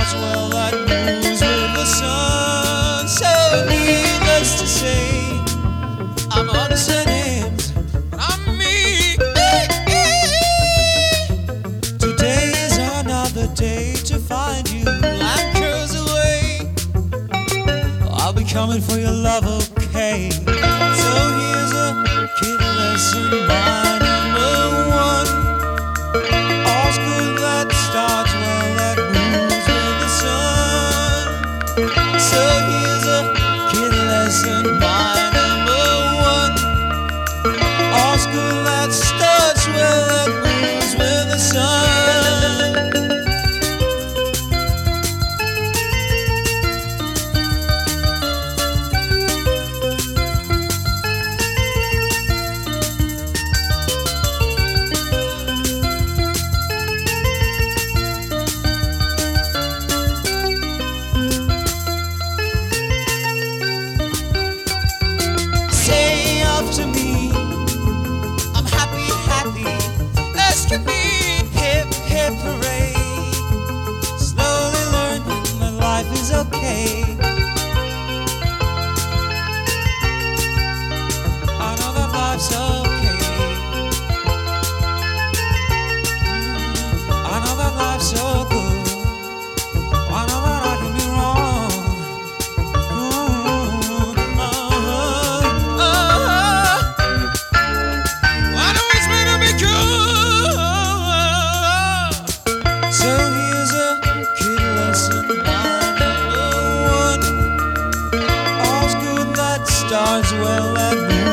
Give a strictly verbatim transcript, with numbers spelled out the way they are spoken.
starts well, that moves with the sun. So needless to say, I'm understanding, but I'm me. Today is another day to find you anchors away. I'll be coming for your love, okay? So here's a kid lesson, my number one. All's good that starts well, that moves with the sun. So here's a kid lesson, my number one. All's good that starts well, that moves with the sun. To me, I'm happy, happy. Let's give me hip, hip hooray. Slowly learning that life is okay. I know that life's okay. Mm, I know that life's so good. I know that I can be wrong. So here's a kid lesson, my number one. All's good that starts well, that moves